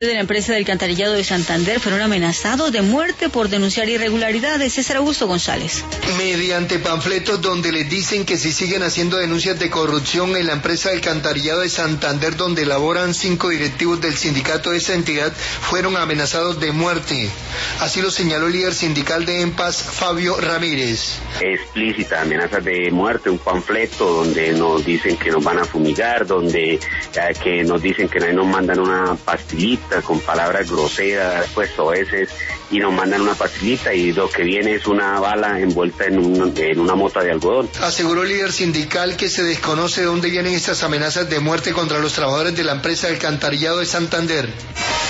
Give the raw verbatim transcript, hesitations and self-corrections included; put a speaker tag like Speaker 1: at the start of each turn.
Speaker 1: De la empresa del alcantarillado de Santander fueron amenazados de muerte por denunciar irregularidades. César Augusto González.
Speaker 2: Mediante panfletos donde les dicen que si siguen haciendo denuncias de corrupción en la empresa del alcantarillado de Santander, donde laboran cinco directivos del sindicato de esa entidad, fueron amenazados de muerte. Así lo señaló el líder sindical de EMPAS, Fabio Ramírez.
Speaker 3: Explícita, amenazas de muerte, un panfleto donde nos dicen que nos van a fumigar, donde eh, que nos dicen que nos mandan una pastillita con palabras groseras, pues soeces, y nos mandan una pastillita y lo que viene es una bala envuelta en, un, en una mota de algodón.
Speaker 2: Aseguró el líder sindical que se desconoce de dónde vienen estas amenazas de muerte contra los trabajadores de la empresa del alcantarillado de Santander.